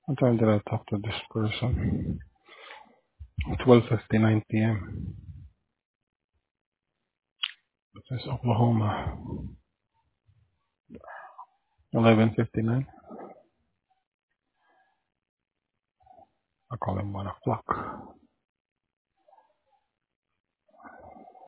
What time did I talk to this person? 12:59 p.m. This is Oklahoma. 11:59. I call him 1 o'clock.